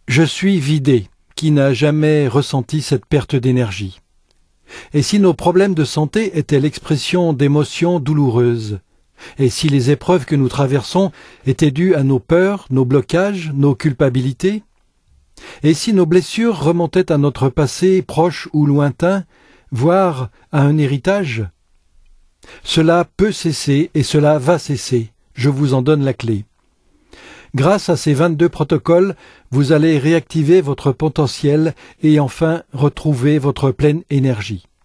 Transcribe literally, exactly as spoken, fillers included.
Je suis vidé, qui n'a jamais ressenti cette perte d'énergie. Et si nos problèmes de santé étaient l'expression d'émotions douloureuses? Et si les épreuves que nous traversons étaient dues à nos peurs, nos blocages, nos culpabilités? Et si nos blessures remontaient à notre passé proche ou lointain, voire à un héritage? Cela peut cesser et cela va cesser. Je vous en donne la clé. Grâce à ces vingt-deux protocoles, vous allez réactiver votre potentiel et enfin retrouver votre pleine énergie.